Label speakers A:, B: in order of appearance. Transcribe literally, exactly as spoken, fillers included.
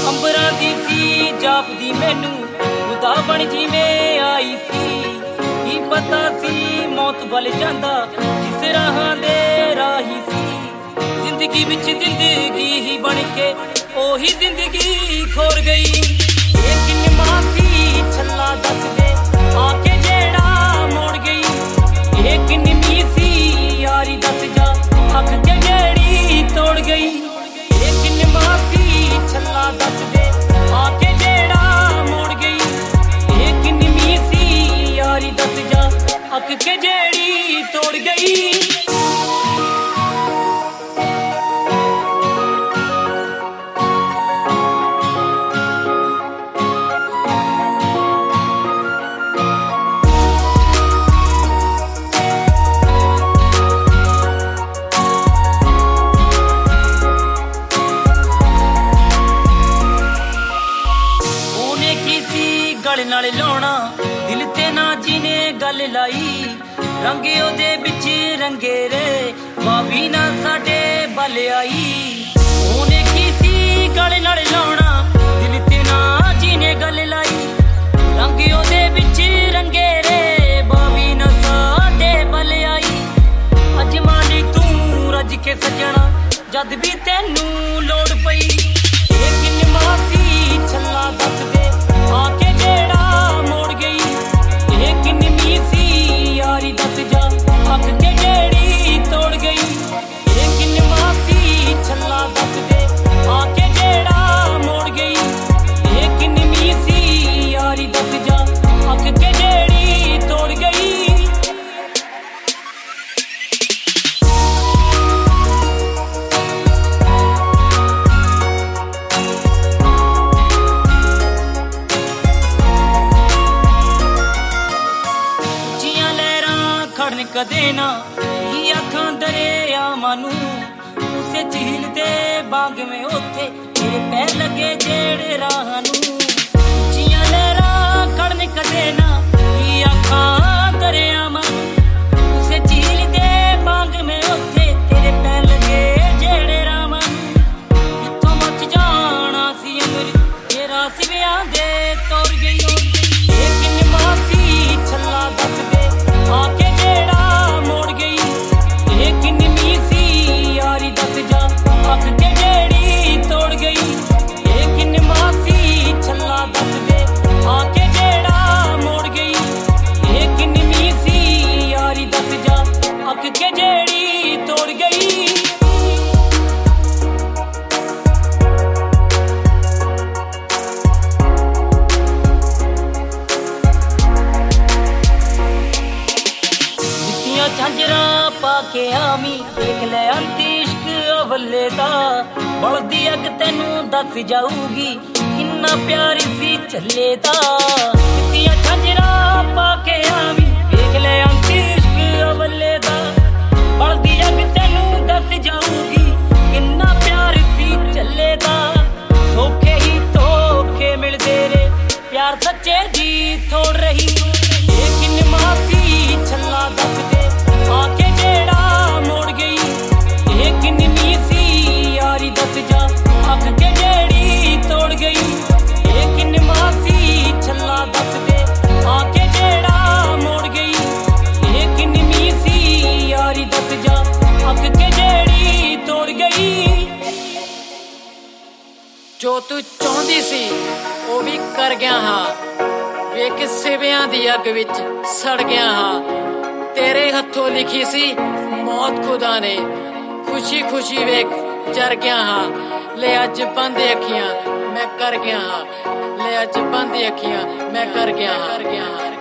A: ਅੰਬਰਾਂ ਦੀ ਸੀ ਜਾਪਦੀ ਮੈਨੂੰ ਖੁਦਾ ਬਣ ਜਿਵੇਂ ਆਈ ਸੀ। ਕੀ ਪਤਾ ਸੀ ਮੌਤ ਵੱਲ ਜਾਂਦਾ ਜਿਸ ਰਾਹਾਂ ਦੇ ਰਾਹੀ ਸੀ। ਜ਼ਿੰਦਗੀ ਵਿੱਚ ਜ਼ਿੰਦਗੀ ਹੀ ਬਣ ਕੇ ਉਹੀ ਜ਼ਿੰਦਗੀ ਖੋਰ ਗਈ। ਇਹ ਕਿੰਨੀ ਮਾਸੀ ਛੱਲਾ ਦੱਸ ਦੇ ਆ ਕੇ ਜਿਹੜਾ ਮੋੜ ਗਈ। ਇਹ ਕਿੰਨੀ ਮੀਸੀ ਯਾਰੀ ਦੱਸ ਜਾ ਅੱਖ ਕੇ ਜਿਹੜੀ ਤੋੜ ਗਈ। ਇਹ ਕਿੰਨੀ ਮਾਸੀ ਛੱਲਾ ਦੱਸ ਦੇ ਆ ਕੇ ਜਿਹੜਾ ਮੋੜ ਗਈ। ਇਹ ਕਿੰਨੀ ਮੀਸੀ ਯਾਰੀ ਦੱਸ ਜਾ ਅੱਖ ਕੇ ਜਿਹੜੀ ਤੋੜ ਗਈ। ਗਲ ਨਾਲ ਲਾਉਣਾ ਦਿਲ ਤੇ ਨਾ ਜਿਹਨੇ ਗੱਲ ਲਾਈ। ਰੰਗ ਉਹਦੇ ਵਿੱਚ ਰੰਗੇਰੇ ਬਾਵੀ ਨਾ ਸਾਡੇ ਬਲ ਆਈ। ਉਹਨੇ ਕੀ ਸੀ ਗਲ ਨਾਲ ਲਾਉਣਾ ਦਿਲ ਤੇ ਨਾ ਜਿਹਨੇ ਗੱਲ ਲਾਈ। ਰੰਗ ਉਹਦੇ ਵਿੱਚ ਰੰਗੇਰੇ ਬਾਵੀ ਨਾ ਸਾਡੇ ਬਲ ਆਈ। ਅੱਜ ਮਾਲੀ ਤੂੰ ਰੱਜ ਕੇ ਸੱਜਣਾ ਜਦ ਵੀ ਤੈਨੂੰ ਲੋੜ ਪਈ। ਇਹ ਕਿੰਨੀ ਮਾਸੀ ਛੱਲਾ ਦੱਸ ਦੇ ਆ ਕੇ ਜਿਹੜਾ ਮੋੜ ਗਈ। ਇਹ ਕਿੰਨੀ ਮੀਸੀ ਯਾਰੀ ਦੱਸ ਜਾ ਅੱਖ ਕੇ ਜਿਹੜੀ ਤੋੜ ਗਈ। ਇਹ ਕਿੰਨੀ ਮਾਸੀ ਛੱਲਾ ਦੱਸ ਦੇ ਆ ਕੇ ਜਿਹੜਾ ਮੋੜ ਗਈ। ਇਹ ਕਿੰਨੀ ਮੀਸੀ ਯਾਰੀ ਦੱਸ ਜਾ ਅੱਖ ਕੇ ਜਿਹੜੀ ਤੋੜ ਗਈ। ਖੜਨ ਕਦੇ ਨਾ ਹੀ ਅੱਖਾਂ ਦਰਿਆਵਾਂ ਨੂੰ। ਉਸੇ ਝੀਲ ਦੇ ਬਾਗਵੇਂ ਉੱਥੇ ਤੇਰੇ ਪੈਰ ਲੱਗੇ ਜਿਹੜੇ ਰਾਹਾਂ ਨੂੰ। ਉੱਚੀਆਂ ਲਹਿਰਾਂ ਖੜਨ ਕਦੇ ਨਾ ਹੀ ਅੱਖਾਂ ਦਰਿਆਵਾਂ ਨੂੰ। ਉਸੇ ਝੀਲ ਦੇ ਬਾਗਵੇਂ ਉੱਥੇ ਤੇਰੇ ਪੈਰ ਲੱਗੇ ਜਿਹੜੇ ਰਾਹਾਂ ਨੂੰ। ਜਿੱਥੋਂ ਮੱਚ ਜਾਣਾ ਸੀ ਅੰਮ੍ਰਿਤ ਤੇਰਾ ਸੀ ਵਿਆਹ ਦੇ ਤੋਰ ਗਈ। ਇਹ ਕਿੰਨੀ ਮਾਸੀ ਛੱਲਾ ਦੱਸ ਦੇ ਆ ਕੇ ਜਿਹੜਾ ਮੋੜ ਗਈ। ਇਹ ਕਿੰਨੀ ਮੀਸੀ ਯਾਰੀ ਦੱਸ ਜਾ ਅੱਖ ਕੇ ਜਿਹੜੀ ਤੋੜ ਗਈ। ਇਹ ਕਿੰਨੀ ਮਾਸੀ ਛੱਲਾ ਦੱਸ ਦੇ ਆ ਕੇ ਜਿਹੜਾ ਮੋੜ ਗਈ। ਇਹ ਕਿੰਨੀ ਮੀਸੀ ਯਾਰੀ ਦੱਸ ਜਾ ਅੱਖ ਕੇ ਜਿਹੜੀ ਤੋੜ ਗਈ। ਝਾਂਜਰਾਂ ਪਾ ਕੇ ਆਵੀਂ ਦੇਖ ਲੈ ਅੰਤ ਇਸ਼ਕ ਅਵੱਲੇ ਦਾ। ਬਲਦੀ ਅੱਗ ਤੈਨੂੰ ਦੱਸ ਜਾਊਗੀ ਕਿੰਨਾ ਪਿਆਰ ਸੀ ਚੱਲੇ ਦਾ। ਦਿੱਤੀਆਂ ਝਾਂਜਰਾਂ ਪਾ ਕੇ ਆਵੀਂ ਦੇਖ ਲੈ ਅੰਤ ਇਸ਼ਕ ਅਵੱਲੇ ਦਾ। ਬਲਦੀ ਅੱਗ ਤੈਨੂੰ ਦੱਸ ਜਾਊਗੀ ਕਿੰਨਾ ਪਿਆਰ ਸੀ ਚੱਲੇ ਦਾ। ਧੋਖੇ ਹੀ ਧੋਖੇ ਮਿਲਦੇ ਰੇ ਪਿਆਰ ਸੱਚੇ ਦੀ ਥੋੜ ਰਹੀ। ਇਹ ਕਿੰਨੀ ਮਾਸੀ ਛੱਲਾ ਦੱਸ ਦੇ ਆ ਕੇ ਜਿਹੜਾ ਮੋੜ ਗਈ। ਇਹ ਕਿੰਨੀ ਮੀਸੀ ਯਾਰੀ ਦੱਸ ਜਾ ਅੱਖ ਕੇ ਜਿਹੜੀ ਤੋੜ ਗਈ। ਇਹ ਕਿੰਨੀ ਮਾਸੀ ਛੱਲਾ ਦੱਸ ਦੇ ਆ ਕੇ ਜਿਹੜਾ ਮੋੜ ਗਈ। ਇਹ ਕਿੰਨੀ ਮੀਸੀ ਯਾਰੀ ਦੱਸ ਜਾ ਅੱਖ ਕੇ ਜਿਹੜੀ ਤੋੜ ਗਈ।
B: ਜੋ ਤੂੰ ਚਾਹੁੰਦੀ ਸੀ ਉਹ ਵੀ ਕਰ ਗਿਆ ਹਾਂ। ਵੇਖ ਸਿਵਿਆਂ ਦੀ ਅੱਗ ਵਿੱਚ ਸੜ ਗਿਆ ਹਾਂ। ਤੇਰੇ ਹੱਥੋਂ ਲਿਖੀ ਸੀ ਮੌਤ ਖੁਦਾ ਨੇ। ਖੁਸ਼ੀ ਖੁਸ਼ੀ ਵੇਖ ਜਰ ਗਿਆ ਹਾਂ। ਲੈ ਅੱਜ ਬੰਦ ਅੱਖੀਆਂ ਮੈਂ ਕਰ ਗਿਆ ਹਾਂ। ਲੈ ਅੱਜ ਬੰਦ ਅੱਖੀਆਂ ਮੈਂ ਕਰ ਗਿਆ ਹਾਂ।